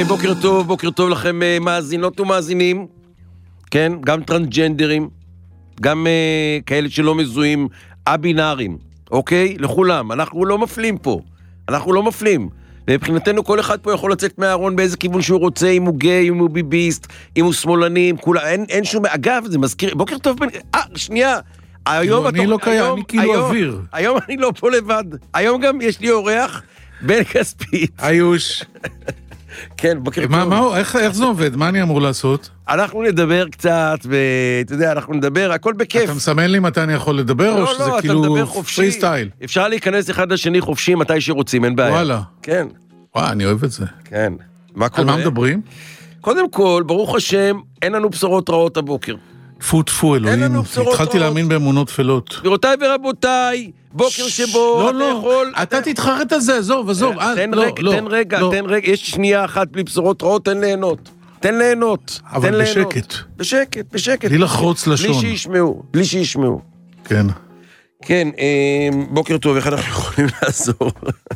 בוקר טוב לכם מאזינות ומאזינים, כן, גם טרנסג'נדרים, גם כאלה שלא מזוהים, הבינארים, אוקיי? לכולם, אנחנו לא מפלים פה, אנחנו לא מפלים, ובבחינתנו כל אחד פה יכול לצאת מהארון באיזה כיוון שהוא רוצה, אם הוא גיי, אם הוא ביביסט, אם הוא שמאלני, אין שום, אגב, זה מזכיר, בוקר טוב, שנייה, היום אני לא קיים, אני כאילו אוויר. היום אני לא פה לבד, היום גם יש לי אורח, בן כספית. איוש. כן, בוקר טוב. איך זה עובד? מה אני אמור לעשות? אנחנו נדבר קצת, ואתה יודע, אנחנו נדבר, הכל בכיף. אתה מסמן לי מתי אני יכול לדבר, או שזה כאילו פרי סטייל? אפשר להיכנס אחד לשני חופשי מתי שרוצים, אין בעיה. וואלה. כן. וואי, אני אוהב את זה. כן. מה קורה? על מה מדברים? קודם כל, ברוך השם, אין לנו בשורות רעות הבוקר. טפו אלוהים, התחלתי להאמין באמונות תפלות. גבירותיי ורבותיי, בוקר שבו אתה יכול... אתה תתחרט על זה, עזוב. תן רגע, יש שנייה אחת בלי בשורות רעות, תן ליהנות. אבל בשקט. בשקט. בלי לחרוץ לשון. בלי שישמעו. כן. כן, בוקר טוב, איך אנחנו יכולים לעזור?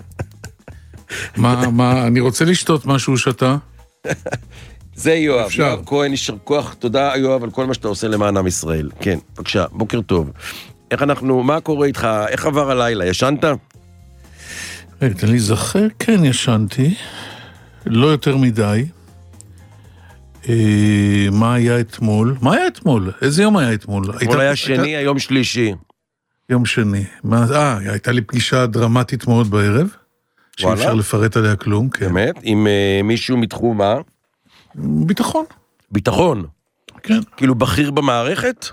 מה, אני רוצה לשתות משהו שאתה... זה יואב כהן, ישר כוח, תודה יואב על כל מה שאתה עושה למען עם ישראל. כן, בבקשה, בוקר טוב. מה קורה איתך? איך עבר הלילה? ישנת? תן לי זכר, כן ישנתי, לא יותר מדי. מה היה אתמול? איזה יום היה אתמול? אתמול היה שני, היום שלישי. יום שני. הייתה לי פגישה דרמטית מאוד בערב, שאי אפשר לפרט עליה כלום. באמת? עם מישהו מתחום מה? ביטחון? כן. כאילו בכיר במערכת?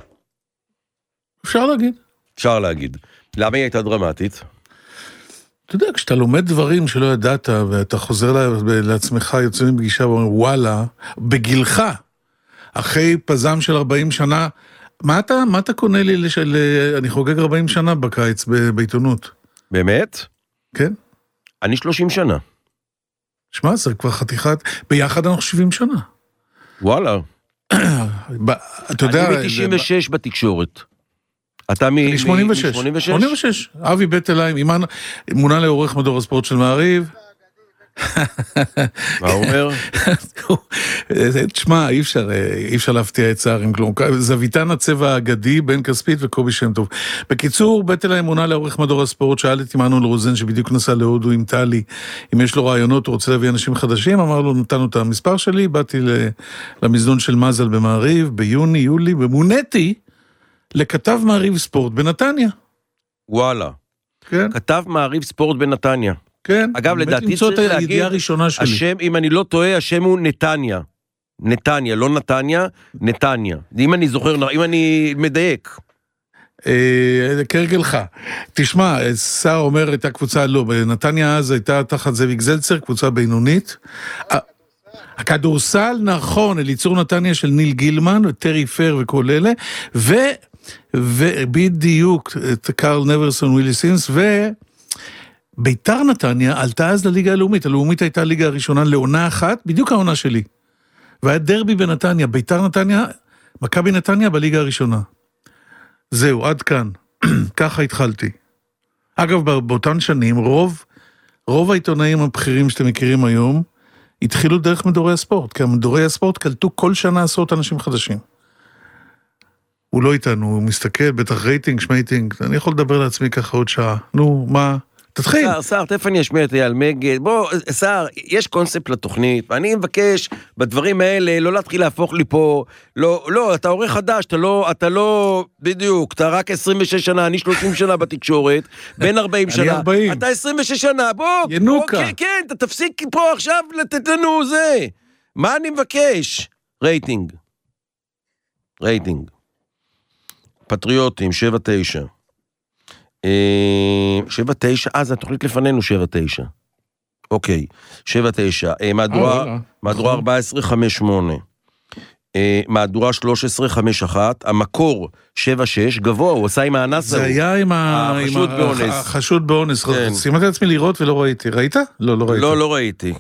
אפשר להגיד. למה היא הייתה דרמטית? אתה יודע, כשאתה לומד דברים שלא ידעת, ואתה חוזר לעצמך, יוצא מפגישה ואומר, וואלה, בגילך, אחרי פזם של 40 שנה, מה אתה קונה לי אני חוגג 40 שנה בקיץ בעיתונות. באמת? כן. אני 30 שנה. שמע, זה כבר חתיכת, ביחד אנחנו 70 שנה. וואלה. אתה יודע... אני מ-96 בתקשורת. אתה מ-86. 86. אבי בית אליים, מונה לעורך מדור הספורט של מעריב. מה הוא אומר? תשמע, אי אפשר להפתיע את צער עם כלום. זוויתן הצבע האגדי, בן כספית וקובי שם טוב. בקיצור, בית אליים מונה לעורך מדור הספורט, שאל את עמנואל רוזן, שבדיוק נסע להודו עם טלי, אם יש לו רעיונות, הוא רוצה להביא אנשים חדשים, אמר לו, נתנו את המספר שלי, באתי למזנון של מזל במעריב, ביוני, יולי, ומוניתי לכתב מעריב ספורט בנתניה. וואלה. כן. כתב מעריב ספורט בנתניה. כן. אגב, לדעתי צריך להגיד, השם, אם אני לא טועה, השם הוא נתניה. נתניה, לא נתניה, נתניה. אם אני זוכר, אם אני מדייק. כרגלך. תשמע, שר אומר, הייתה קבוצה, לא, בנתניה אז הייתה תחת זאביק זלצר, קבוצה בינונית. הכדורסל, נכון, אליצור נתניה של ניל גילמן, טרי פר וכל אלה, ובדיוק, קארל נברסון וויליסינס, ביתר נתניה עלתה אז לליגה הלאומית, הלאומית הייתה הליגה הראשונה לעונה אחת, בדיוק העונה שלי. והיה דרבי בנתניה, ביתר נתניה, מכבי נתניה בליגה הראשונה. זהו, עד כאן. ככה התחלתי. אגב, באותן שנים, רוב העיתונאים הבכירים שאתם מכירים היום, התחילו דרך מדורי הספורט, כי מדורי הספורט קלטו כל שנה עשרות אנשים חדשים. הוא לא איתנו, הוא מסתכל, בטח רייטינג, שמייטינג, אני יכול לדבר לעצמי ככה עוד שעה. נו, מה? תתחיל. שר, תכף אני אשמיע את אייל מגד. בוא, שר, יש קונספט לתוכנית, ואני מבקש בדברים האלה לא להתחיל להפוך לי פה, לא, אתה עורך חדש, אתה לא, בדיוק, אתה רק 26 שנה, אני 30 שנה בתקשורת, בין 40 שנה. אני 40. אתה 26 שנה, בוא. ינוקה. כן, אתה תפסיק פה עכשיו לתת לנו זה. מה אני מבקש? רייטינג. פטריוטים, 7-9. 7-9, זה התוכנית לפנינו 7-9. אוקיי, 7-9. מהדורה 14-5-8. מהדורה 13-5-1. המקור 7-6, גבוה, הוא עשה עם האנס. זה היה עם החשוד באונס. שימתי לעצמי לראות ולא ראיתי. ראית? לא ראיתי. לא ראיתי.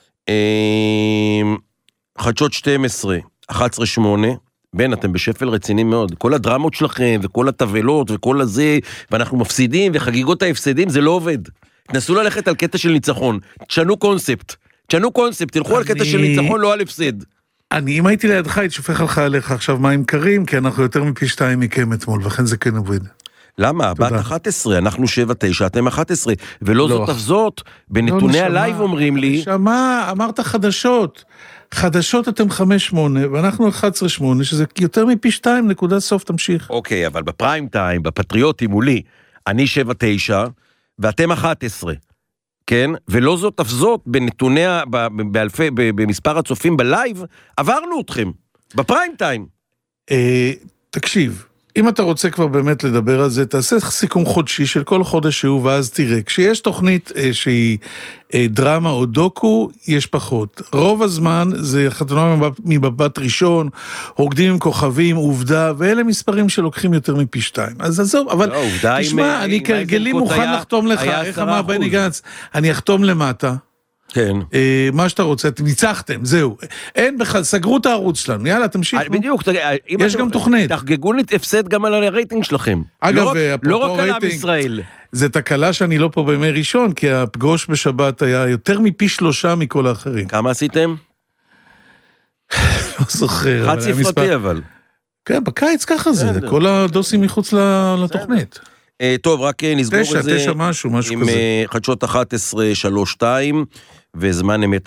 חדשות 12, 11-8. בן, אתם בשפל רציני מאוד. כל הדרמות שלכם, וכל הטבלות, וכל הזה, ואנחנו מפסידים, וחגיגות ההפסדים, זה לא עובד. תנסו ללכת על קטע של ניצחון. תשנו קונספט. תשנו קונספט, תלכו על קטע של ניצחון, לא על הפסד. אם הייתי לידך, הייתי שופך עליך עכשיו מים קרים, כי אנחנו יותר מפי 2 מכם אתמול, ולכן זה כן עובד. למה? בת 11, אנחנו 7-9, אתם 11, ולא זאת אף זאת, בנתוני הלייב אומרים לי... שמה, אמרת חדשות. חדשות אתם 5-8, ואנחנו 11-8, שזה יותר מפי 2, נקודה סוף, תמשיך. אוקיי, אבל בפריים טיים, בפטריוטים מולי, אני 7-9, ואתם 11, כן? ולא זאת אף זאת, בנתוני, במספר הצופים בלייב, עברנו אתכם, בפריים טיים. תקשיב. אם אתה רוצה כבר באמת לדבר על זה, תעשה סיכום חודשי של כל חודש שהוא, ואז תראה, כשיש תוכנית שהיא דרמה או דוקו, יש פחות. רוב הזמן זה חתונה מבבת ראשון, רוקדים עם כוכבים, עובדה, ואלה מספרים שלוקחים יותר מפי 2. אז עזוב, אבל תשמע, אני כרגלי מוכן לחתום לך, איך אמר בני גנץ, אני אחתום למטה. כן. מה שאתה רוצה, אתם ניצחתם, זהו. אין בכלל, סגרו את הערוץ שלנו, יאללה, תמשיכו. בדיוק, יש גם תוכנית. תחגגו הפסד גם על הרייטינג שלכם. אגב, לא רק על עם ישראל. זה תקלה שאני לא פה בימי ראשון, כי הפגוש בשבת היה יותר מפי 3 מכל האחרים. כמה עשיתם? לא זוכר. חד ספרתי אבל. כן, בקיץ ככה זה, כל הדוסים מחוץ לתוכנית. טוב, רק נסגור את זה. 9 משהו כזה. עם חדשות 11-3-2 וזמן אמת 4-9.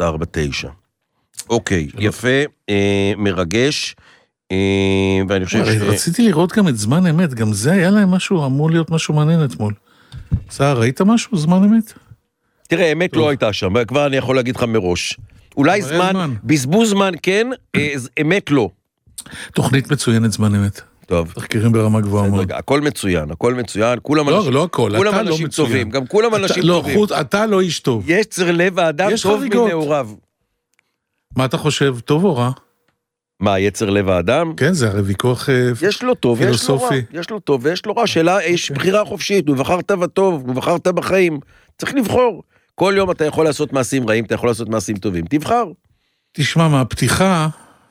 אוקיי, יפה, מרגש, ואני חושב רציתי לראות גם את זמן אמת, גם זה היה להם משהו, אמור להיות משהו מעניין אתמול. סער, ראית משהו, זמן אמת? תראה, אמת לא הייתה שם, כבר אני יכול להגיד לך מראש. אולי זמן, בזבוז זמן כן, אמת לא. תוכנית מצוינת זמן אמת. טוב. תחקירים ברמה גבוהה מאוד. הכל מצוין, הכל מצוין, לא הכל, אתה לא מצוין. גם כולם אנשים טובים. אתה לא איש טוב. יצר לב האדם טוב מנעוריו. מה אתה חושב, טוב או רע? מה, יצר לב האדם? כן, זה הרי ויכוח יש לו טוב, יש לו רע. יש לו טוב ויש לו רע. שאלה, יש בחירה חופשית, הוא בחרת בטוב, הוא בחרת בחיים. צריך לבחור. כל יום אתה יכול לעשות מעשים רעים, אתה יכול לעשות מעשים טובים. תבחר. תשמע, מהפתיחה,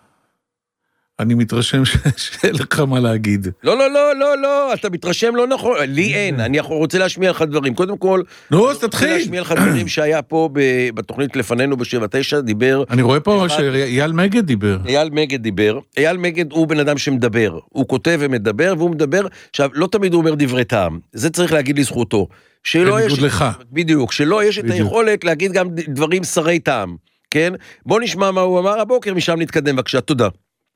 אני מתרשם שאין לך מה להגיד. לא, אתה מתרשם לא נכון, לי אין, אני רוצה להשמיע לך דברים, קודם כל, נו, אז תתחיל. אני רוצה להשמיע לך דברים שהיה פה בתוכנית לפנינו ב-7-9, דיבר, אני רואה פה שאייל מגד דיבר. אייל מגד הוא בן אדם שמדבר, הוא כותב ומדבר, והוא מדבר, עכשיו, לא תמיד הוא אומר דברי טעם, זה צריך להגיד לזכותו, בניגוד לך. בדיוק, שלא יש את היכולת להגיד גם דברים שרי טעם, כן? בוא נשמע מה הוא אמר הבוקר, משם נתקדם, בבקשה, תודה.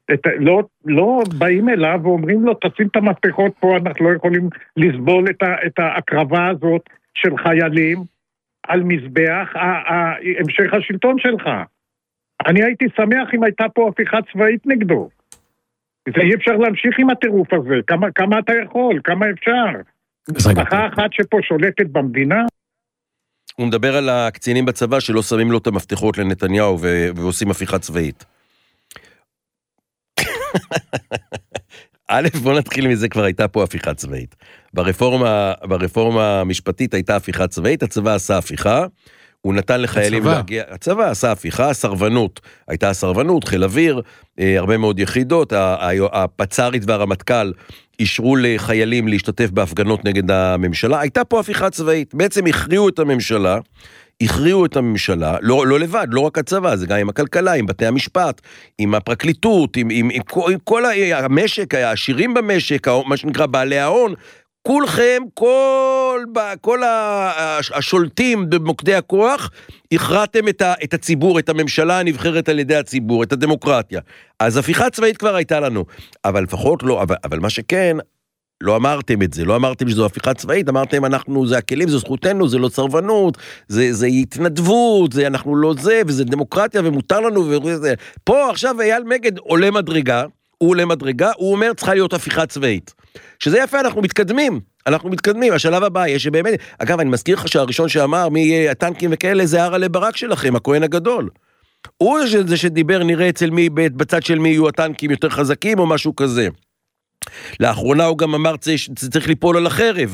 לא באים אליו ואומרים לו, תשים את המפתחות פה, אנחנו לא יכולים לסבול את ההקרבה הזאת של חיילים על מזבח המשך השלטון שלך. אני הייתי שמח אם הייתה פה הפיכה צבאית נגדו. זה אי אפשר להמשיך עם הטירוף הזה. כמה אתה יכול? כמה אפשר? משפחה אחת שפה שולטת במדינה? הוא מדבר על הקצינים בצבא שלא שמים לו את המפתחות לנתניהו ועושים הפיכה צבאית. א', בוא נתחיל מזה, כבר הייתה פה הפיכה צבאית. ברפורמה המשפטית הייתה הפיכה צבאית, הצבא עשה הפיכה, הוא נתן לחיילים להגיע, הצבא עשה הפיכה, הסרבנות, הייתה הסרבנות, חיל אוויר, הרבה מאוד יחידות, הפצ"רית והרמטכ"ל אישרו לחיילים להשתתף בהפגנות נגד הממשלה, הייתה פה הפיכה צבאית, בעצם הכריעו את הממשלה, לא לבד, לא רק הצבא, זה גם עם הכלכלה, עם בתי המשפט, עם הפרקליטות, עם כל המשק, העשירים במשק, מה שנקרא בעלי ההון, כולכם, כל השולטים במוקדי הכוח, הכרעתם את הציבור, את הממשלה הנבחרת על ידי הציבור, את הדמוקרטיה. אז הפיכה צבאית כבר הייתה לנו, אבל לפחות לא, אבל מה שכן, לא אמרתם את זה, לא אמרתם שזו הפיכה צבאית, אמרתם זה הכלים, זו זכותנו, זה לא סרבנות, זה התנדבות, אנחנו לא זה, וזה דמוקרטיה, ומותר לנו, וזה. פה עכשיו אייל מגד עולה מדרגה, הוא אומר צריכה להיות הפיכה צבאית. שזה יפה, אנחנו מתקדמים, השלב הבא יש שבאמת, אגב, אני מזכיר לך שהראשון שאמר, מי יהיה הטנקים וכאלה, זה הרע לברק שלכם, הכהן הגדול. הוא זה שדיבר, נראה בצד של מי יהיו הטנקים יותר חזקים, או משהו כזה. לאחרונה הוא גם אמר, צריך ליפול על החרב.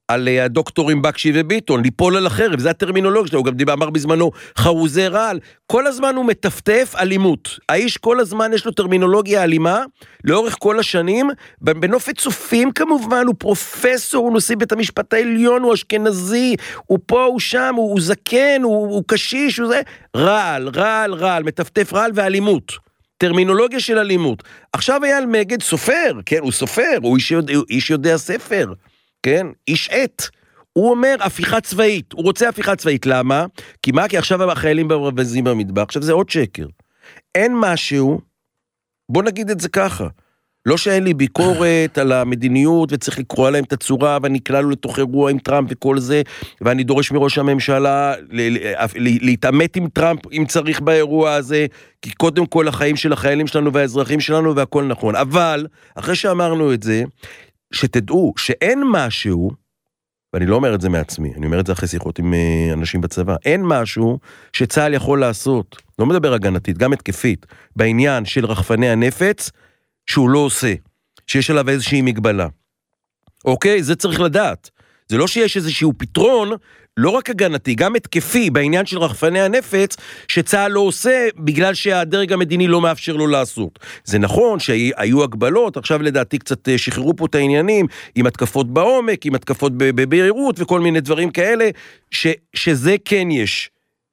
על הדוקטורים בקשי וביטון, ליפול על החרב, זה הטרמינולוגיה שלו, הוא גם אמר בזמנו חרוזי רעל, כל הזמן הוא מטפטף אלימות, האיש כל הזמן יש לו טרמינולוגיה אלימה, לאורך כל השנים, בנופת צופים כמובן, הוא פרופסור, הוא נשיא בית המשפט העליון, הוא אשכנזי, הוא פה, הוא שם, הוא זקן, הוא קשיש, הוא זה, רעל, מטפטף רעל ואלימות, טרמינולוגיה של אלימות. עכשיו אייל מגד סופר, כן, הוא סופר, הוא איש יודע ספר, כן, איש עת, הוא אומר הפיכה צבאית, הוא רוצה הפיכה צבאית, למה? כי מה? כי עכשיו החיילים ברווזים במטבח, עכשיו זה עוד שקר. אין משהו, בוא נגיד את זה ככה, לא שאין לי ביקורת על המדיניות, וצריך לקרוא עליהם את הצורה, ואני כלל לתוך אירוע עם טראמפ וכל זה, ואני דורש מראש הממשלה להתעמת עם טראמפ, אם צריך באירוע הזה, כי קודם כל החיים של החיילים שלנו והאזרחים שלנו, והכל נכון. אבל, אחרי שאמרנו את זה, שתדעו שאין משהו, ואני לא אומר את זה מעצמי, אני אומר את זה אחרי שיחות עם אנשים בצבא, אין משהו שצה"ל יכול לעשות, לא מדבר הגנתית, גם התקפית, בעניין של רחפני הנפץ, שהוא לא עושה, שיש עליו איזושהי מגבלה. אוקיי? זה צריך לדעת. זה לא שיש איזשהו פתרון, לא רק הגנתי, גם התקפי, בעניין של רחפני הנפץ, שצה"ל לא עושה, בגלל שהדרג המדיני לא מאפשר לו לעשות. זה נכון שהיו הגבלות, עכשיו לדעתי קצת שחררו פה את העניינים, עם התקפות בעומק, עם התקפות בבהירות, וכל מיני דברים כאלה, שזה כן יש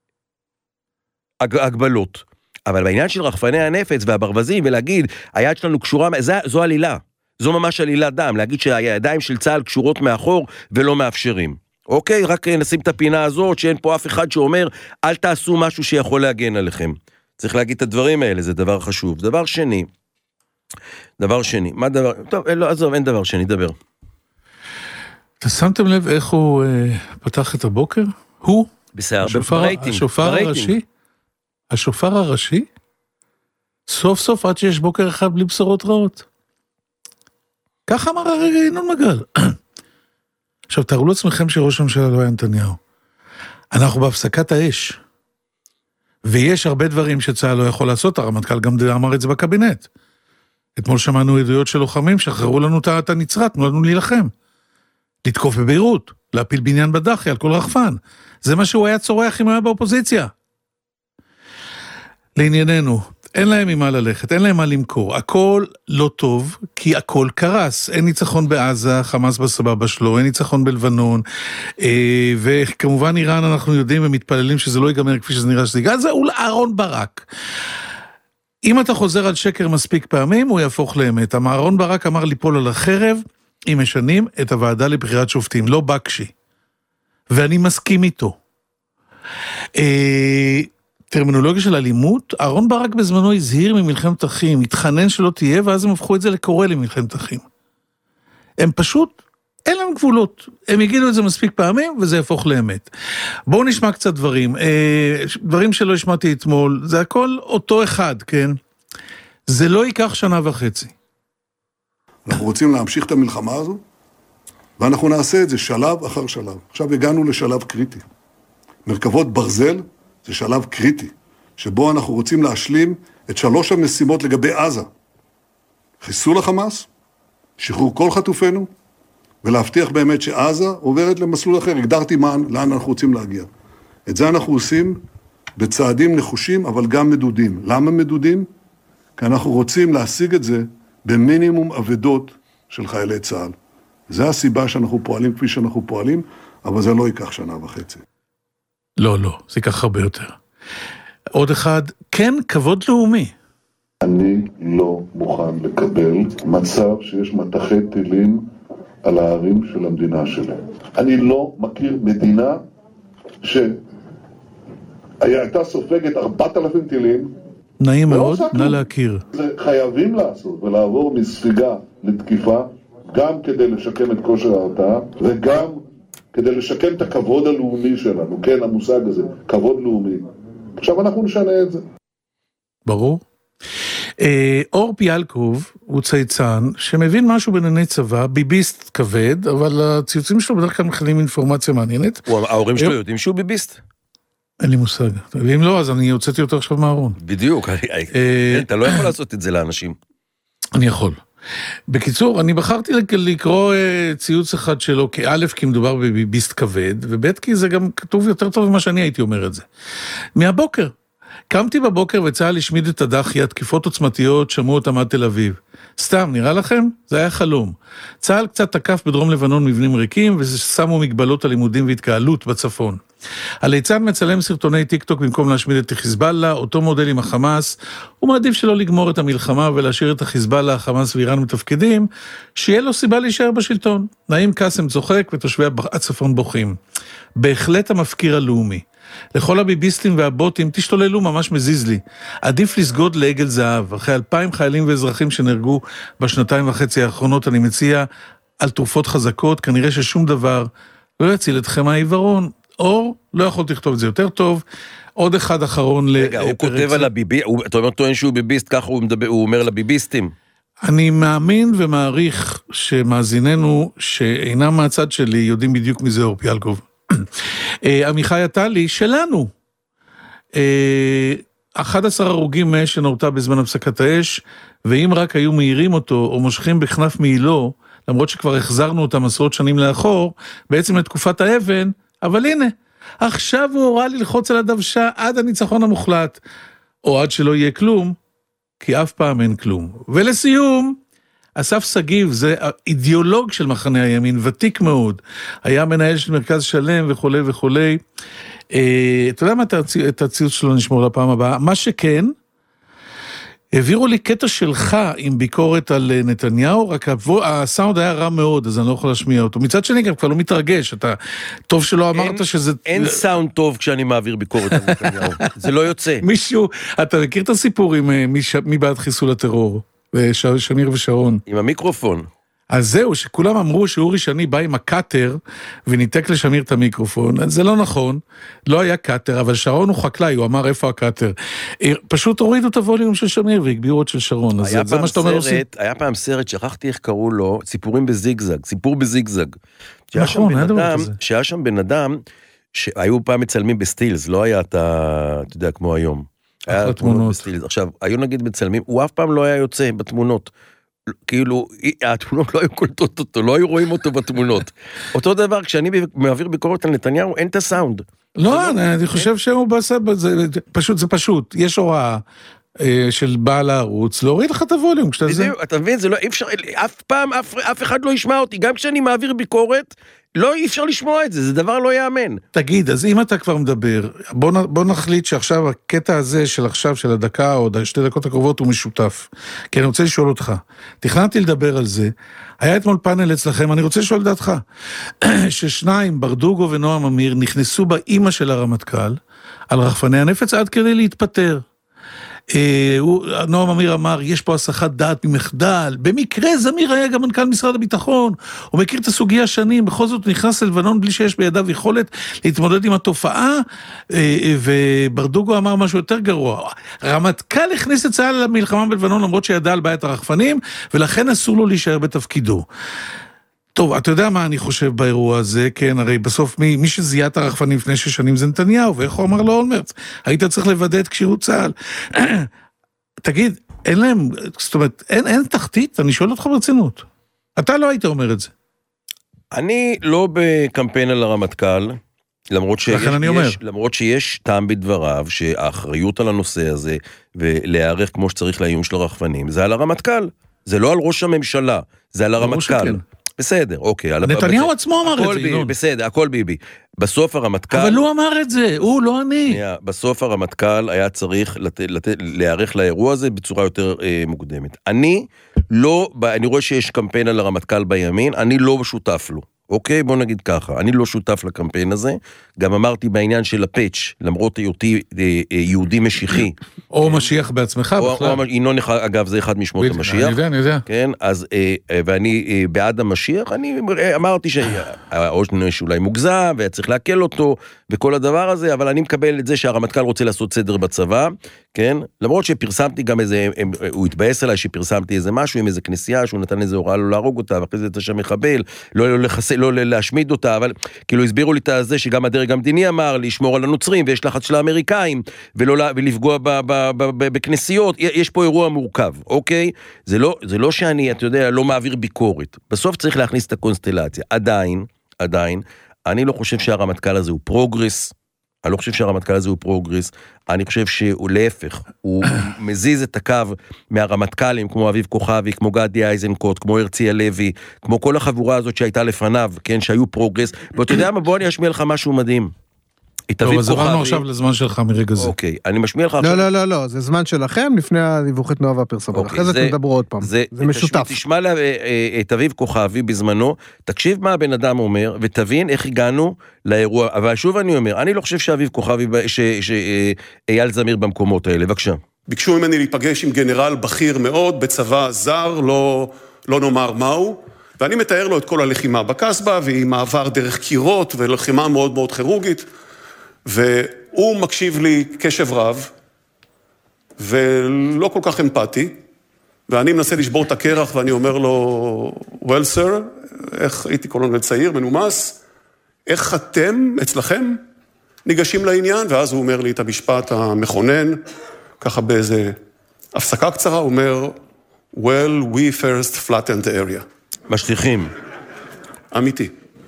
הגבלות. אבל בעניין של רחפני הנפץ והברווזים, ולהגיד, היד שלנו קשורה, זו עלילה. זו ממש עלילת דם, להגיד שהידיים של צה"ל קשורות מאחור ולא מאפשרים. אוקיי, רק נשים את הפינה הזאת, שאין פה אף אחד שאומר, אל תעשו משהו שיכול להגן עליכם. צריך להגיד את הדברים האלה, זה דבר חשוב. דבר שני, מה דבר, טוב, לא, עזוב, אין דבר שני, דבר. אתה שמתם לב איך הוא פתח את הבוקר? הוא? בסדר, השופר הראשי? סוף סוף עד שיש בוקר אחד בלי בשורות רעות. ככה אמר הרגע ינון מגל. עכשיו, תארו לעצמכם שראש הממשלה לא היה נתניהו. אנחנו בהפסקת האש. ויש הרבה דברים שצה"ל לא יכול לעשות, הרמטכ"ל גם אמר את זה בקבינט. אתמול שמענו עדויות של לוחמים, שחררו לנו את הנצרת, תנו לנו להילחם. לתקוף בביירות, להפיל בניין בדחי על כל רחפן. זה מה שהוא היה צורח אם הוא היה באופוזיציה. לענייננו, אין להם ממה ללכת, אין להם מה למכור, הכל לא טוב, כי הכל קרס, אין ניצחון בעזה, חמאס בסבבה שלו, אין ניצחון בלבנון, וכמובן איראן אנחנו יודעים ומתפללים שזה לא ייגמר כפי שזה נראה שזה ייגמר, זה אהרון ברק. אם אתה חוזר על שקר מספיק פעמים, הוא יהפוך לאמת. אהרון ברק אמר ליפול על החרב, אם משנים את הוועדה לבחירת שופטים, לא בקשי. ואני מסכים איתו. טרמינולוגיה של אלימות, אהרון ברק בזמנו הזהיר ממלחמת אחים, התחנן שלא תהיה, ואז הם הפכו את זה לקורא למלחמת אחים. הם פשוט, אין להם גבולות, הם יגידו את זה מספיק פעמים, וזה יהפוך לאמת. בואו נשמע קצת דברים, דברים שלא השמעתי אתמול, זה הכל אותו אחד, כן? זה לא ייקח 1.5 שנה. אנחנו רוצים להמשיך את המלחמה הזו, ואנחנו נעשה את זה שלב אחר שלב. עכשיו הגענו לשלב קריטי. מרכבות ברזל, זה שלב קריטי, שבו אנחנו רוצים להשלים את 3 המשימות לגבי עזה. חיסול החמאס, שחרור כל חטופינו, ולהבטיח באמת שעזה עוברת למסלול אחר. הגדרתי לאן אנחנו רוצים להגיע. את זה אנחנו עושים בצעדים נחושים, אבל גם מדודים. למה מדודים? כי אנחנו רוצים להשיג את זה במינימום עבדות של חיילי צה"ל. זה הסיבה שאנחנו פועלים כפי שאנחנו פועלים, אבל זה לא ייקח 1.5 שנה. לא, זה ייקח הרבה יותר. עוד אחד, כן, כבוד לאומי. אני לא מוכן לקבל מצב שיש מטחי טילים על הערים של המדינה שלהם. אני לא מכיר מדינה שהייתה סופגת 4,000 טילים. נעים מאוד, נא להכיר. זה חייבים לעשות ולעבור מספיגה לתקיפה, גם כדי לשקם את כושר ההרתעה, וגם כדי לשקם את הכבוד הלאומי שלנו. כן, המושג הזה, כבוד לאומי. עכשיו אנחנו נשנה את זה. ברור. אור פיאלקוב הוא צייצן שמבין משהו בענייני צבא, ביביסט כבד, אבל הציוצים שלו בדרך כלל מכילים אינפורמציה מעניינת. ההורים שלו יודעים שהוא ביביסט? אין לי מושג. ואם לא, אז אני הוצאתי אותו עכשיו מהארון. בדיוק, אתה לא יכול לעשות את זה לאנשים. אני יכול. בקיצור, אני בחרתי לקרוא ציוץ אחד שלו, א', כי מדובר בביביסט כבד, וב', כי זה גם כתוב יותר טוב ממה שאני הייתי אומר את זה. מהבוקר. קמתי בבוקר וצה"ל השמיד את הדחיה, תקיפות עוצמתיות, שמעו אותם עד תל אביב. סתם, נראה לכם? זה היה חלום. צה"ל קצת תקף בדרום לבנון מבנים ריקים, ושמו מגבלות על לימודים והתקהלות בצפון. הליצן מצלם סרטוני טיקטוק במקום להשמיד את חיזבאללה, אותו מודל עם החמאס, הוא מעדיף שלא לגמור את המלחמה ולהשאיר את החיזבאללה, החמאס ואיראן מתפקדים, שיהיה לו סיבה להישאר בשלטון. נעים קאסם צוחק ותושבי הצפון בוכים. בהחלט המפקיר הלאומי. לכל הביביסטים והבוטים, תשתוללו, ממש מזיז לי. עדיף לסגוד לעגל זהב. אחרי 2,000 חיילים ואזרחים שנהרגו בשנתיים וחצי האחרונות, אני מציע על תרופות חזקות, כנראה ששום דבר לא יציל אתכם מהעיוורון. או לא יכולתי לכתוב את זה יותר טוב. עוד אחד אחרון רגע, הוא כותב על הביבי, אתה אומר טוען שהוא ביביסט, ככה הוא אומר לביביסטים. אני מאמין ומעריך שמאזיננו שאינם מהצד שלי יודעים בדיוק מי זה אור פיאלקוב. עמיחי עטלי שלנו. 11 הרוגים מאש שנורתה בזמן הפסקת האש, ואם רק היו מהירים אותו או מושכים בכנף מעילו, למרות שכבר החזרנו אותם עשרות שנים לאחור, בעצם לתקופת האבן, אבל הנה, עכשיו הוא הוראה ללחוץ על הדוושה עד הניצחון המוחלט, או עד שלא יהיה כלום, כי אף פעם אין כלום. ולסיום, אסף סגיב, זה אידיאולוג של מחנה הימין, ותיק מאוד, היה מנהל של מרכז שלם וכו' וכו'. אתה יודע מה את הציוץ שלו נשמור לפעם הבאה? מה שכן, העבירו לי קטע שלך עם ביקורת על נתניהו, רק הסאונד היה רע מאוד, אז אני לא יכול להשמיע אותו. מצד שני גם כבר לא מתרגש, אתה טוב שלא אמרת שזה... אין סאונד טוב כשאני מעביר ביקורת על נתניהו, זה לא יוצא. מישהו, אתה מכיר את הסיפור עם מי בעד חיסול הטרור? שניר ושרון. עם המיקרופון. אז זהו, שכולם אמרו שאורי שני בא עם הקאטר, וניתק לשמיר את המיקרופון. זה לא נכון, לא היה קאטר, אבל שרון הוא חקלאי, הוא אמר איפה הקאטר. פשוט הורידו את הווליום של שמיר, והגבירו את של שרון. אז זה מה שאתה אומר עושים. היה פעם סרט, שכחתי איך קראו לו, סיפורים בזיגזג, סיפור בזיגזג. נכון, היה דבר כזה. שהיה שם בן אדם, שהיו פעם מצלמים בסטילס, לא היה אתה יודע, כמו היום. היה תמונות בסטילס. עכשיו, היו נגיד מצלמים, הוא אף פעם לא היה יוצא בתמונות. כאילו, התמונות לא היו קולטות אותו, לא היו רואים אותו בתמונות. אותו דבר, כשאני מעביר ביקורת על נתניהו, אין את הסאונד. לא, אני חושב שהוא פשוט, זה פשוט, יש הוראה של בעל הערוץ, להוריד לך את הווליום, כשאתה זה... אתה מבין, זה לא, אי אפשר, אף פעם, אף אחד לא ישמע אותי, גם כשאני מעביר ביקורת, לא אי אפשר לשמוע את זה, זה דבר לא יאמן. תגיד, אז אם אתה כבר מדבר, בוא נחליט שעכשיו הקטע הזה של עכשיו, של הדקה או 2 דקות הקרובות הוא משותף. כי אני רוצה לשאול אותך, תכננתי לדבר על זה, היה אתמול פאנל אצלכם, אני רוצה לשאול דעתך, ששניים, ברדוגו ונועם אמיר, נכנסו באמא של הרמטכ"ל, על רחפני הנפץ עד כדי להתפטר. נועם אמיר אמר, יש פה הסחת דעת ממחדל, במקרה זמיר היה גם מנכ"ל משרד הביטחון, הוא מכיר את הסוגיה שנים, בכל זאת הוא נכנס ללבנון בלי שיש בידיו יכולת להתמודד עם התופעה, וברדוגו אמר משהו יותר גרוע, רמטכ"ל הכניס את צה"ל למלחמה בלבנון למרות שידע על בעיית הרחפנים, ולכן אסור לו להישאר בתפקידו. טוב, אתה יודע מה אני חושב באירוע הזה, כן, הרי בסוף מי שזיהה את הרחפנים לפני 6 שנים זה נתניהו, ואיך הוא אמר לו אולמרט, היית צריך לוודא את כשירות צה"ל. תגיד, אין להם, זאת אומרת, אין תחתית, אני שואל אותך ברצינות. אתה לא היית אומר את זה. אני לא בקמפיין על הרמטכ"ל, למרות שיש טעם בדבריו, שהאחריות על הנושא הזה, ולהיערך כמו שצריך לאיום של הרחפנים, זה על הרמטכ"ל, זה לא על ראש הממשלה, זה על הרמטכ"ל. בסדר, אוקיי. נתניהו עצמו אמר את זה, ינון. בסדר, הכל ביבי. בסוף הרמטכ"ל... אבל הוא אמר את זה, הוא לא אני. בסוף הרמטכ"ל היה צריך להיערך לאירוע הזה בצורה יותר מוקדמת. אני רואה שיש קמפיין על הרמטכ"ל בימין, אני לא שותף לו. אוקיי, בוא נגיד ככה, אני לא שותף לקמפיין הזה, גם אמרתי בעניין של הפאץ', למרות היותי יהודי משיחי. או משיח בעצמך בכלל. ינון, אגב, זה אחד משמות המשיח. אני יודע. כן, אז, ואני בעד המשיח, אני אמרתי שהעונש אולי מוגזם, וצריך להקל אותו, וכל הדבר הזה, אבל אני מקבל את זה שהרמטכ"ל רוצה לעשות סדר בצבא, כן, למרות שפרסמתי גם איזה, הוא התבאס עליי שפרסמתי איזה משהו, עם איזה כנסייה, שהוא נתן איזה הוראה לא להרוג אותה, ואחרי זה אתה שם מחבל, לא להשמיד אותה, אבל כאילו הסבירו לי את זה שגם הדרג המדיני אמר לשמור על הנוצרים, ויש לחץ של האמריקאים, ולפגוע בכנסיות, יש פה אירוע מורכב, אוקיי? זה לא שאני, אתה יודע, לא מעביר ביקורת. בסוף צריך להכניס את הקונסטלציה. עדיין, אני לא חושב שהרמטכ"ל הזה הוא פרוגרס, אני חושב שהוא להפך, הוא מזיז את הקו מהרמטכ"לים, כמו אביב כוכבי, כמו גדי איזנקוט, כמו הרצי הלוי, כמו כל החבורה הזאת שהייתה לפניו, כן, שהיו פרוגרס, ואתה יודע מה, בוא אני אשמיע לך משהו מדהים. טוב, אז עברנו עכשיו לזמן שלך מרגע זה. אוקיי, אני משמיע לך עכשיו. לא, זה זמן שלכם לפני הדיווחי תנועה והפרסומות. אחרי זה תדברו עוד פעם. זה משותף. תשמע את אביב כוכבי בזמנו, תקשיב מה הבן אדם אומר, ותבין איך הגענו לאירוע. אבל שוב אני אומר, אני לא חושב שאביב כוכבי, שאייל זמיר במקומות האלה. בבקשה. ביקשו ממני להיפגש עם גנרל בכיר מאוד, בצבא זר, לא נאמר מהו, ואני מתאר לו את כל הלחימה בקסבה, והיא מעבר דרך קירות, ולחימה מאוד מאוד כירורגית. והוא מקשיב לי קשב רב, ולא כל כך אמפתי, ואני מנסה לשבור את הקרח, ואני אומר לו, well sir, איך הייתי קולונל צעיר, מנומס, איך אתם, אצלכם, ניגשים לעניין? ואז הוא אומר לי את המשפט המכונן, ככה באיזה הפסקה קצרה, הוא אומר, well, we first flattened the area. משליחים. אמיתי.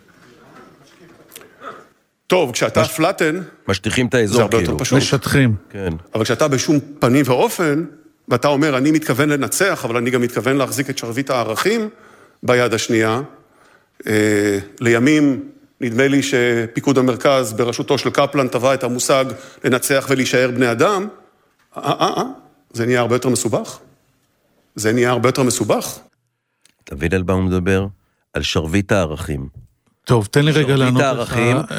טוב, כשאתה פלטן, משטיחים את האזור, זה הרבה יותר פשוט. משטחים. כן. אבל כשאתה בשום פנים ואופן, ואתה אומר, אני מתכוון לנצח, אבל אני גם מתכוון להחזיק את שרביט הערכים ביד השנייה, לימים, נדמה לי שפיקוד המרכז בראשותו של קפלן טבע את המושג לנצח ולהישאר בני אדם, זה נהיה הרבה יותר מסובך. תבין על מה הוא מדבר? על שרביט הערכים. טוב, תן לי רגע לענות לך.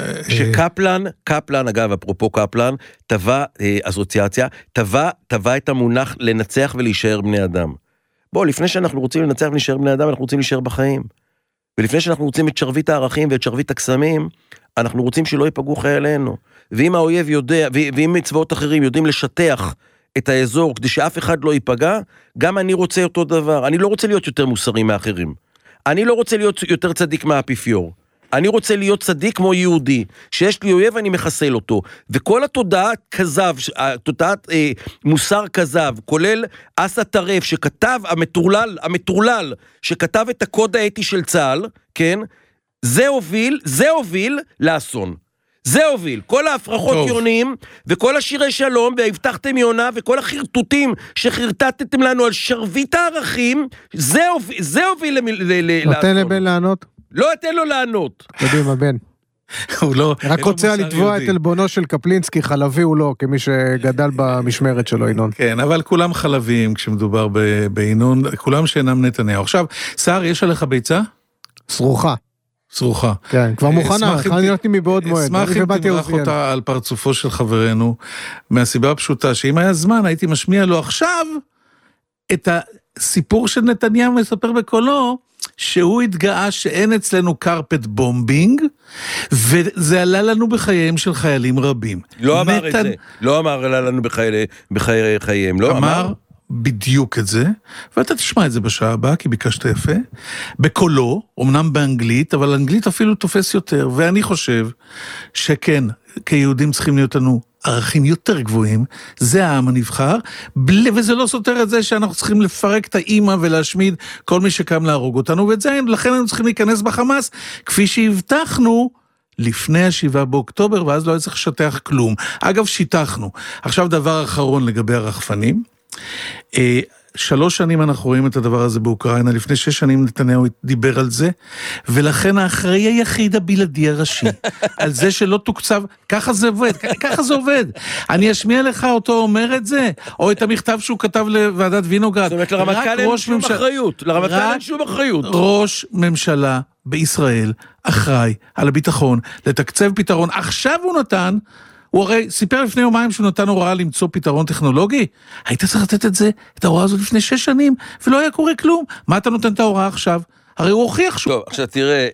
שקפלן, אגב, אפרופו קפלן, טבע אסוציאציה, טבע את המונח לנצח ולהישאר בני אדם. בוא, לפני שאנחנו רוצים לנצח ולהישאר בני אדם, אנחנו רוצים להישאר בחיים. ולפני שאנחנו רוצים את שרביט הערכים ואת שרביט הקסמים, אנחנו רוצים שלא ייפגעו חיילינו. ואם האויב יודע, ואם צבאות אחרים יודעים לשטח את האזור, כדי שאף אחד לא ייפגע, גם אני רוצה אותו דבר. אני לא רוצה להיות יותר מוסרי מאחרים. אני לא רוצה להיות יותר צדיק מהאפיפיור. אני רוצה להיות צדיק כמו יהודי, שיש לי אויב אני מחסל אותו, וכל התודעת כזב, התודעת מוסר כזב, כולל אסא טרף שכתב, המטורלל, שכתב את הקוד האתי של צה"ל, כן, זה הוביל לאסון. זה הוביל, כל ההפרחות יונים, וכל השירי שלום, והבטחתם יונה, וכל החרטוטים שחרטטתם לנו על שרביט הערכים, זה הוביל לאסון. נותן לבן לענות? לא אתן לו לענות. יודעים הבן. רק רוצה לתבוע את אלבונו של קפלינסקי, חלבי הוא לא, כמי שגדל במשמרת שלו, ינון. כן, אבל כולם חלבים כשמדובר בעינון, כולם שאינם נתניהו. עכשיו, שר, יש עליך ביצה? סרוחה. סרוחה. כן, כבר מוכנה, אני נותנים מבעוד מועד. אשמח אם תמרח אותה על פרצופו של חברנו, מהסיבה הפשוטה, שאם היה זמן, הייתי משמיע לו עכשיו את הסיפור של נתניהו מספר בקולו, שהוא התגאה שאין אצלנו קרפט בומבינג, וזה עלה לנו בחייהם של חיילים רבים. לא אמר את זה, לא אמר עלה לנו בחייהם, לא אמר בדיוק את זה, ואתה תשמע את זה בשעה הבאה, כי ביקשת יפה, בקולו, אמנם באנגלית, אבל אנגלית אפילו תופס יותר, ואני חושב שכן, כיהודים צריכים להיות לנו ערכים יותר גבוהים, זה העם הנבחר, וזה לא סותר את זה שאנחנו צריכים לפרק את האימא ולהשמיד כל מי שקם להרוג אותנו, ואת זה לכן אנחנו צריכים להיכנס בחמאס, כפי שהבטחנו לפני 7 באוקטובר, ואז לא היה צריך לשטח כלום. אגב, שיטחנו. עכשיו דבר אחרון לגבי הרחפנים, 3 שנים אנחנו רואים את הדבר הזה באוקראינה, לפני 6 שנים נתניהו דיבר על זה, ולכן האחראי היחיד הבלעדי הראשי, על זה שלא תוקצב, ככה זה עובד, אני אשמיע לך אותו אומר את זה, או את המכתב שהוא כתב לוועדת וינוגרד. זאת אומרת, לרמטכ"ל אין שום אחריות, ראש ממשלה בישראל אחראי על הביטחון, לתקצב פתרון, עכשיו הוא נתן, הוא הרי סיפר לפני יומיים שהוא נתן הוראה למצוא פתרון טכנולוגי, היית צריך לתת את ההוראה הזאת לפני 6 שנים, ולא היה קורה כלום. מה אתה נותן את ההוראה עכשיו? הרי הוא הוכיח שהוא... טוב, עכשיו תראה,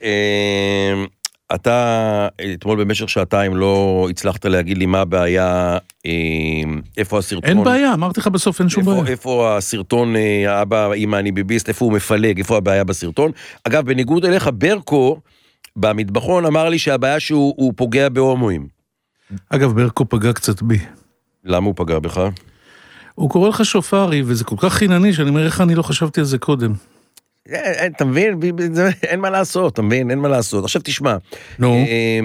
אתה אתמול במשך 2 שעתיים לא הצלחת להגיד לי מה הבעיה, איפה הסרטון... אין בעיה, אמרתי לך בסוף, אין שום בעיה. איפה הסרטון, אבא, אמא, אני ביביסט, איפה הוא מפלג, איפה הבעיה בסרטון. אגב, בניגוד אליך, ברקו במטבחון אמר לי שהבעיה שהוא פוגע בהומואים. אגב, ברקו פגע קצת בי. למה הוא פגע בך? הוא קורא לך שופרי, וזה כל כך חינני, שאני אומר איך אני לא חשבתי על זה קודם. אתה מבין? אין מה לעשות, אתה מבין? אין מה לעשות. עכשיו תשמע. נו.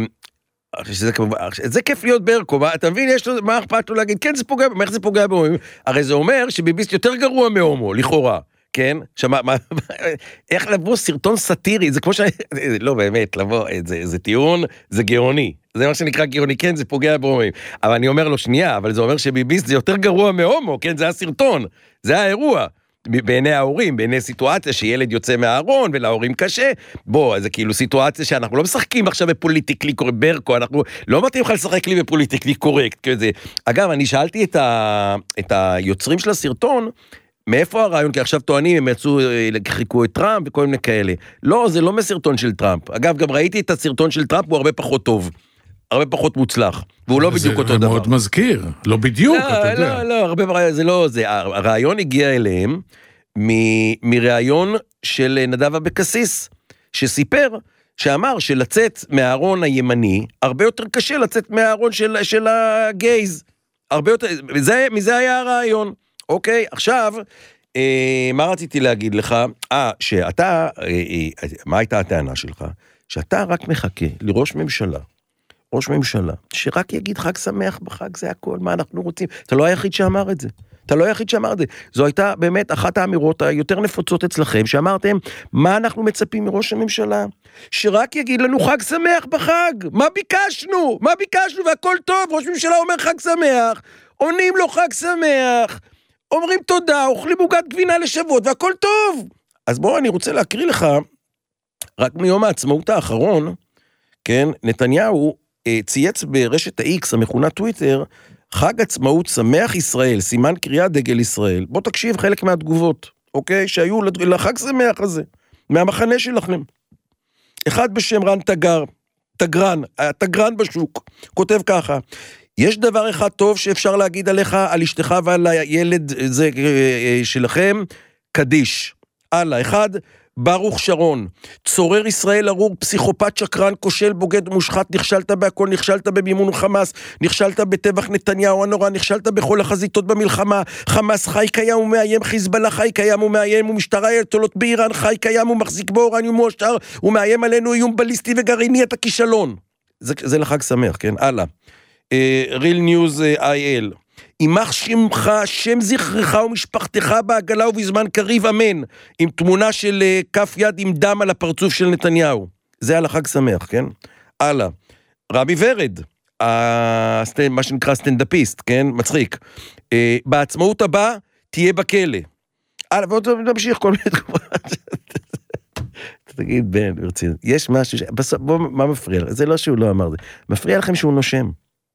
זה כיף להיות ברקו, אתה מבין? יש לו, מה אכפת לו להגיד? כן, זה פוגע, איך זה פוגע בהומואים? הרי זה אומר שביביסט יותר גרוע מהומו, לכאורה. כן? איך לבוא סרטון סאטירי, זה כמו לא באמת, לבוא, זה טיעון, זה גאוני. זה מה שנקרא גאוני, כן, זה פוגע בהומואים. אבל אני אומר לו, שנייה, אבל זה אומר שביביסט זה יותר גרוע מהומו, כן? זה הסרטון, זה האירוע. בעיני ההורים, בעיני סיטואציה שילד יוצא מהארון ולהורים קשה, בוא, זה כאילו סיטואציה שאנחנו לא משחקים עכשיו בפוליטיקלי קורקט, ברקו, אנחנו לא מתאים לך לשחק לי בפוליטיקלי קורקט, כזה. אגב, אני שאלתי את היוצרים של הסרטון, מאיפה הרעיון? כי עכשיו טוענים, הם יצאו, חיכו את טראמפ וכל מיני כאלה. לא, זה לא מסרטון של טראמפ. אגב, גם ראיתי את הסרטון של טראמפ, הוא הרבה פחות טוב. הרבה פחות מוצלח. והוא לא בדיוק אותו דבר. זה מאוד מזכיר. לא בדיוק, אתה יודע. לא, הרבה, זה לא זה. הרעיון הגיע אליהם מרעיון של נדב אבקסיס, שסיפר, שאמר שלצאת מהארון הימני, הרבה יותר קשה לצאת מהארון של הגייז. הרבה יותר, מזה היה הרעיון. אוקיי, עכשיו, מה רציתי להגיד לך? שאתה, מה הייתה הטענה שלך? שאתה רק מחכה לראש ממשלה, שרק יגיד חג שמח בחג, זה הכל, מה אנחנו רוצים? אתה לא היחיד שאמר את זה. זו הייתה באמת אחת האמירות היותר נפוצות אצלכם, שאמרתם, מה אנחנו מצפים מראש הממשלה? שרק יגיד לנו חג שמח בחג. מה ביקשנו? והכל טוב, ראש ממשלה אומר חג שמח, עונים לו חג שמח, אומרים תודה, אוכלים עוגת גבינה לשבועות, והכל טוב. אז בוא, אני רוצה להקריא לך, רק מיום העצמאות האחרון, כן, נתניהו צייץ ברשת ה-X, המכונה טוויטר, חג עצמאות שמח ישראל, סימן קריאה דגל ישראל. בוא תקשיב חלק מהתגובות, אוקיי, שהיו לחג שמח הזה, מהמחנה שלכם. אחד בשם רן תגרן בשוק, כותב ככה, יש דבר אחד טוב שאפשר להגיד עליך, על אשתך ועל הילד זה שלכם, קדיש. הלאה, אחד, ברוך שרון, צורר ישראל ארור, פסיכופת שקרן, כושל, בוגד ומושחת, נכשלת בהכל, נכשלת במימון חמאס, נכשלת בטבח נתניהו הנורא, נכשלת בכל החזיתות במלחמה, חמאס חי קיים ומאיים, חיזבאללה חי קיים ומאיים, ומשטרה יתולות באיראן חי קיים ומחזיק באורניום מושטר, ומאיים עלינו איום בליסטי וגרעיני, את הכישלון. זה לחג שמח, כן? הלאה. Real News IL. ימח שמך, שם זכרך ומשפחתך בעגלה ובזמן קריב, אמן. עם תמונה של כף יד עם דם על הפרצוף של נתניהו. זה על החג שמח, כן? הלאה. רבי ורד, מה שנקרא סטנדאפיסט, כן? מצחיק. בעצמאות הבא, תהיה בכלא. הלאה, ועוד נמשיך כל מיני תגובות. תגיד, בן, ברצינות. יש משהו, בוא, מה מפריע? זה לא שהוא לא אמר זה. מפריע לכם שהוא נושם.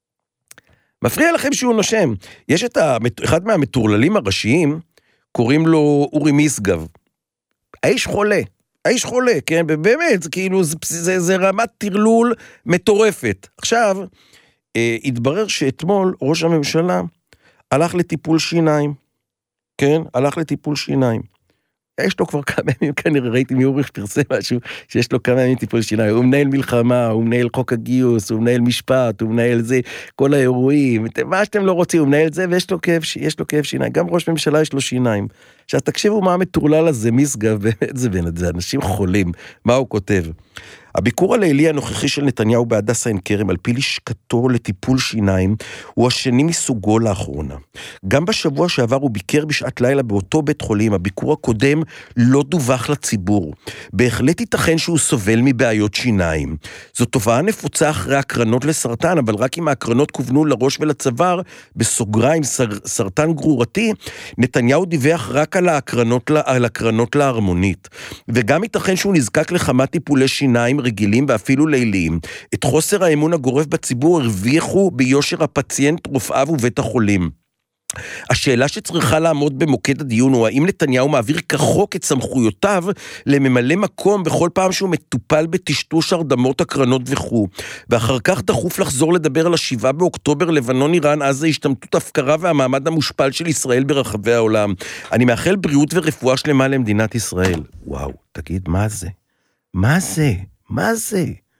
יש אחד מהמטורללים הראשיים, קוראים לו אורי משגב. האיש חולה, כן? באמת, כאילו, זה רמת תרלול מטורפת. עכשיו, התברר שאתמול ראש הממשלה הלך לטיפול שיניים. כן? הלך לטיפול שיניים. יש לו כבר כמה ימים, כנראה ראיתי מאורך פרסם משהו, שיש לו כמה ימים טיפול שיניים, הוא מנהל מלחמה, הוא מנהל חוק הגיוס, הוא מנהל משפט, הוא מנהל זה, כל האירועים, מה שאתם לא רוצים, הוא מנהל זה, ויש לו כאב שיניים, גם ראש ממשלה יש לו שיניים. עכשיו תקשיבו מה המטורלל הזה, משגב, באמת זה אנשים חולים, מה הוא כותב? הביקור הלילי הנוכחי של נתניהו בהדסה עין כרם, על פי לשכתו לטיפול שיניים, הוא השני מסוגו לאחרונה. גם בשבוע שעבר הוא ביקר בשעת לילה באותו בית חולים, הביקור הקודם לא דווח לציבור. בהחלט ייתכן שהוא סובל מבעיות שיניים. זו תופעה נפוצה אחרי הקרנות לסרטן, אבל רק אם ההקרנות כוונו לראש ולצוואר, בסוגריים סרטן גרורתי, נתניהו דיווח רק על הקרנות להרמונית. וגם ייתכן שהוא נזקק לכמה טיפולי שיניים רגילים ואפילו ליליים. את חוסר האמון הגורף בציבור הרוויחו ביושר הפציינט, רופאיו ובית החולים. השאלה שצריכה לעמוד במוקד הדיון הוא האם נתניהו מעביר כחוק את סמכויותיו לממלא מקום בכל פעם שהוא מטופל בטשטוש הרדמות הקרנות וכו'. ואחר כך דחוף לחזור לדבר על 7 באוקטובר, לבנון, איראן, עזה, השתמטות, הפקרה והמעמד המושפל של ישראל ברחבי העולם. אני מאחל בריאות ורפואה שלמה למדינת ישראל. וואו, תגיד, מה זה?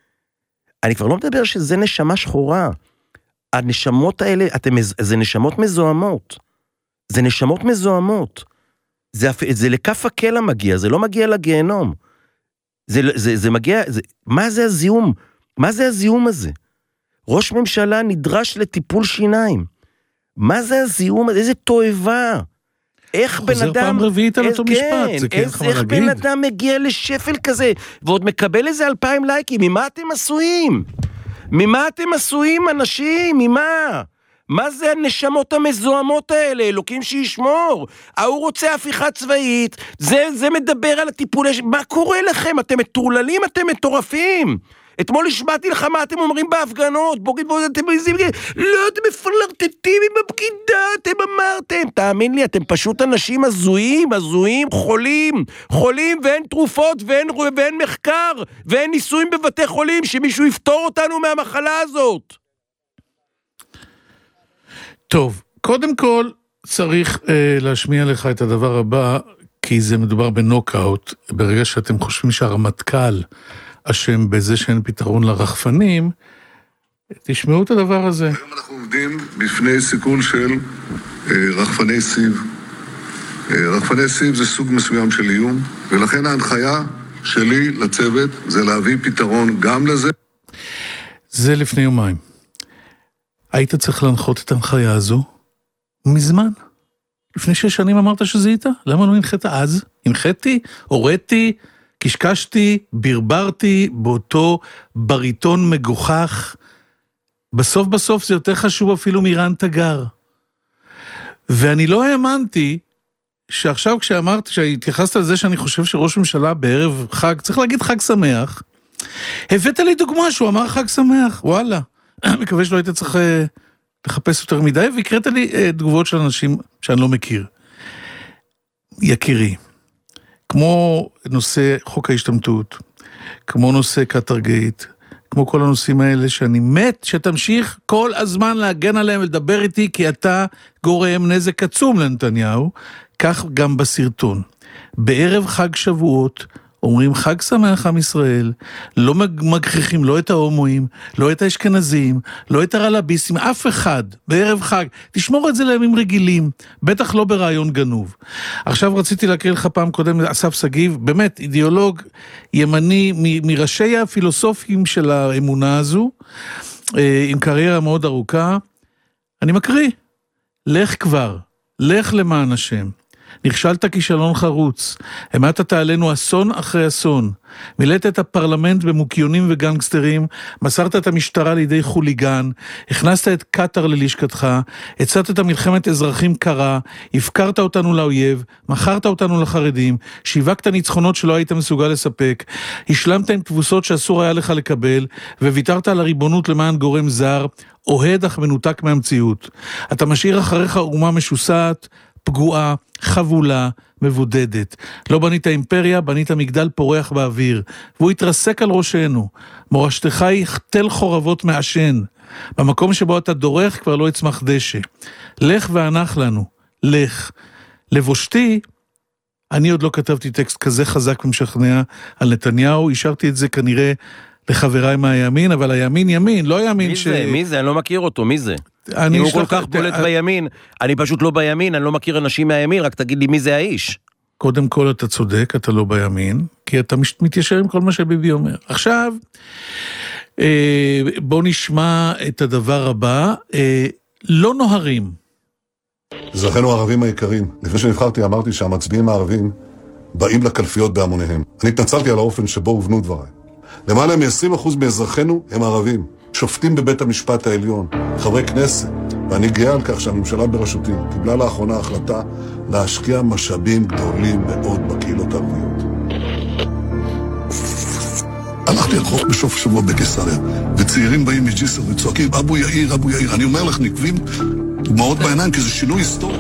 אני כבר לא מדבר שזה נשמה שחורה. הנשמות האלה, זה נשמות מזוהמות. זה נשמות מזוהמות. זה לכף הקלע מגיע, זה לא מגיע לגיהנום. זה מגיע, מה זה הזיהום? מה זה הזיהום הזה? ראש ממשלה נדרש לטיפול שיניים. מה זה הזיהום? איזה תועבה. איך בן אדם... חוזר פעם רביעית על אותו משפט, זה כן חבל להגיד. איך בן אדם מגיע לשפל כזה, ועוד מקבל איזה 2,000 לייקים, ממה אתם עשויים? ממה אתם עשויים, אנשים? ממה? מה זה הנשמות המזוהמות האלה? אלוקים שישמור. הוא רוצה הפיכה צבאית, זה מדבר על הטיפול... מה קורה לכם? אתם מטורללים, אתם מטורפים. אתמול השמעתי לך מה אתם אומרים בהפגנות, אתם לא, אתם מפלרטטים עם הבגידה, אתם אמרתם, תאמין לי, אתם פשוט אנשים הזויים, חולים, ואין תרופות, ואין מחקר, ואין ניסויים בבתי חולים, שמישהו יפתור אותנו מהמחלה הזאת. טוב, קודם כל צריך להשמיע לך את הדבר הבא, כי זה מדובר בנוקאוט, ברגע שאתם חושבים שהרמטכ"ל אשם בזה שאין פתרון לרחפנים, תשמעו את הדבר הזה. היום אנחנו עובדים בפני סיכול של רחפני סיב. רחפני סיב זה סוג מסוים של איום, ולכן ההנחיה שלי לצוות זה להביא פתרון גם לזה. זה לפני יומיים. היית צריך להנחות את ההנחיה הזו מזמן. לפני 6 שנים אמרת שזה איתה? למה לא הנחית אז? הנחיתי, הוריתי, קשקשתי, ברברתי באותו בריטון מגוחך. בסוף זה יותר חשוב אפילו מירן תגר. ואני לא האמנתי שעכשיו כשאמרתי, שהתייחסת לזה שאני חושב שראש ממשלה בערב חג, צריך להגיד חג שמח, הבאת לי דוגמה שהוא אמר חג שמח, וואלה. מקווה שלא היית צריך לחפש יותר מדי, והקראת לי תגובות של אנשים שאני לא מכיר. יקירי, כמו נושא חוק ההשתמטות, כמו נושא קטרגייט, כמו כל הנושאים האלה שאני מת שתמשיך כל הזמן להגן עליהם ולדבר איתי, כי אתה גורם נזק עצום לנתניהו, כך גם בסרטון. בערב חג שבועות, אומרים חג שמח עם ישראל, לא מגחיכים לא את ההומואים, לא את האשכנזים, לא את הרלביסטים, אף אחד, בערב חג, תשמור את זה לימים רגילים, בטח לא ברעיון גנוב. עכשיו רציתי להקריא לך פעם קודם, אסף סגיב, באמת אידיאולוג ימני, מראשי הפילוסופים של האמונה הזו, עם קריירה מאוד ארוכה, אני מקריא, לך כבר, לך למען השם. נכשלת כישלון חרוץ, המטת עלינו אסון אחרי אסון, מילאת את הפרלמנט במוקיונים וגנגסטרים, מסרת את המשטרה לידי חוליגן, הכנסת את קטר ללשכתך, הצעת את המלחמת אזרחים קרה, הפקרת אותנו לאויב, מכרת אותנו לחרדים, שיווקת ניצחונות שלא היית מסוגל לספק, השלמת עם תבוסות שאסור היה לך לקבל, וויתרת על הריבונות למען גורם זר, אוהד אך מנותק מהמציאות. אתה משאיר אחריך אומה משוסעת, פגועה, חבולה, מבודדת. לא בנית אימפריה, בנית מגדל פורח באוויר, והוא התרסק על ראשנו. מורשתך היא תל חורבות מעשן. במקום שבו אתה דורך כבר לא יצמח דשא. לך וענך לנו, לך. לבושתי, אני עוד לא כתבתי טקסט כזה חזק ומשכנע על נתניהו, השארתי את זה כנראה לחבריי מהימין, אבל הימין ימין, לא ימין מי זה? אני לא מכיר אותו, מי זה? הוא כל כך בולט בימין, אני פשוט לא בימין, אני לא מכיר אנשים מהימין, רק תגיד לי מי זה האיש. קודם כל אתה צודק, אתה לא בימין, כי אתה מתיישר עם כל מה שביבי אומר. עכשיו, בוא נשמע את הדבר הבא, לא נוהרים. אזרחינו הערבים היקרים, לפני שנבחרתי אמרתי שהמצביעים הערבים באים לקלפיות בהמוניהם. אני התנצלתי על האופן שבו הובנו דבריי. למעלה מ-20% מאזרחינו הם ערבים, שופטים בבית המשפט העליון, חברי כנסת, ואני גאה על כך שהממשלה בראשותי קיבלה לאחרונה החלטה להשקיע משאבים גדולים מאוד בקהילות הערביות. הלכתי על חוף בסוף שבוע בקיסריה, וצעירים באים מג'יסר וצועקים, אבו יאיר, אבו יאיר. אני אומר לך, נקבים דמעות בעיניים, כי זה שינוי היסטורי.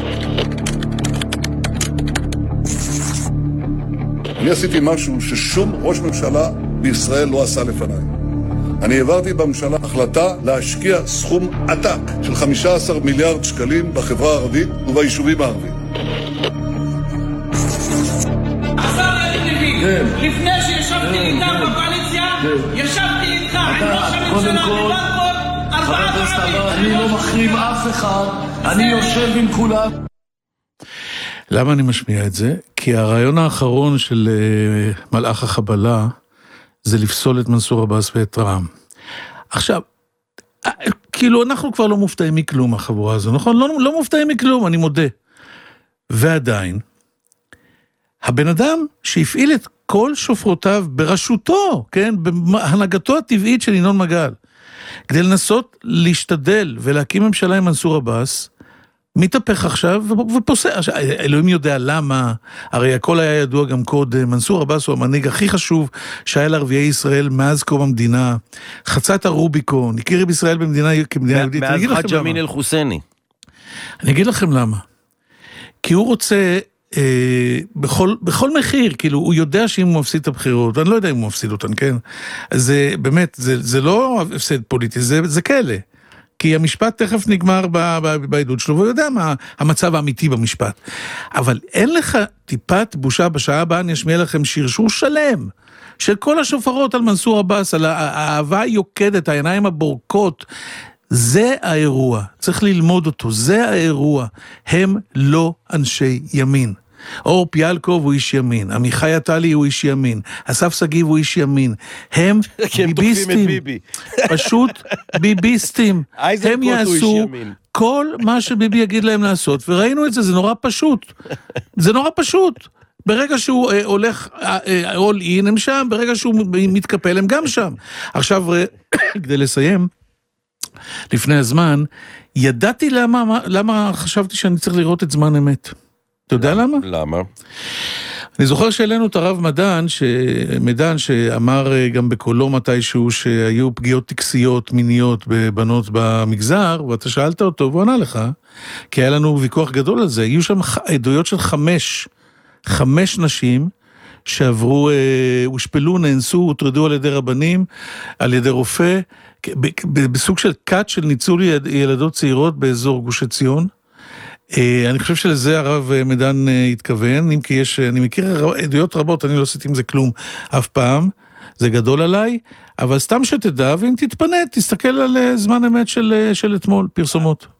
אני עשיתי משהו ששום ראש ממשלה בישראל לא עשה לפניי. אני העברתי בממשלה החלטה להשקיע סכום עתק של 15 מיליארד שקלים בחברה הערבית וביישובים הערביים. השר יריב לוין, לפני שישבתי איתם בקואליציה, ישבתי איתך עם ראש הממשלה בבלפור 4 פעמים. אני לא מחרים אף אחד, אני יושב עם כולם. למה אני משמיע את זה? כי הרעיון האחרון של מלאך החבלה זה לפסול את מנסור עבאס ואת רע"מ. עכשיו, כאילו אנחנו כבר לא מופתעים מכלום החבורה הזו, נכון? לא מופתעים מכלום, אני מודה. ועדיין, הבן אדם שהפעיל את כל שופרותיו בראשותו, כן? בהנהגתו הטבעית של ינון מגל, כדי לנסות להשתדל ולהקים ממשלה עם מנסור עבאס, מתהפך עכשיו ופוסע. אלוהים יודע למה, הרי הכל היה ידוע גם קודם, מנסור עבאס הוא המנהיג הכי חשוב שהיה לערביי ישראל מאז קום המדינה, חצה את הרוביקון, הכיר בישראל כמדינה יהודית. מאז חאג' אמין אל-חוסייני. אני אגיד לכם למה. כי הוא רוצה בכל מחיר, כאילו הוא יודע שאם הוא מפסיד את הבחירות, אני לא יודע אם הוא מפסיד אותן, כן? זה באמת, זה לא הפסד פוליטי, זה כאלה. כי המשפט תכף נגמר בעדות שלו, והוא יודע מה המצב האמיתי במשפט. אבל אין לך טיפת בושה, בשעה הבאה אני אשמיע לכם שרשור שלם, של כל השופרות על מנסור עבאס, על האהבה היוקדת, העיניים הבורקות, זה האירוע, צריך ללמוד אותו, זה האירוע, הם לא אנשי ימין. אור פיאלקוב הוא איש ימין, עמיחי עטלי הוא איש ימין, אסף סגיב הוא איש ימין, הם ביביסטים, פשוט ביביסטים, הם יעשו כל מה שביבי יגיד להם לעשות, וראינו את זה, זה נורא פשוט, זה נורא פשוט, ברגע שהוא הולך all in הם שם, ברגע שהוא מתקפל הם גם שם. עכשיו, כדי לסיים, לפני הזמן, ידעתי למה חשבתי שאני צריך לראות את זמן אמת. אתה יודע למה? למה? אני זוכר שאלינו את הרב מדן שאמר גם בקולו מתישהו שהיו פגיעות טקסיות מיניות בבנות במגזר, ואתה שאלת אותו והוא ענה לך, כי היה לנו ויכוח גדול על זה, היו שם עדויות של 5 נשים שעברו, הושפלו, נאנסו, הוטרדו על ידי רבנים, על ידי רופא, בסוג של קאט של ניצול ילדות צעירות באזור גוש עציון. אני חושב שלזה הרב מדן התכוון, אם כי אני מכיר עדויות רבות, אני לא עשיתי עם זה כלום אף פעם, זה גדול עליי, אבל סתם שתדע, ואם תתפנה, תסתכל על זמן אמת של אתמול, פרסומות.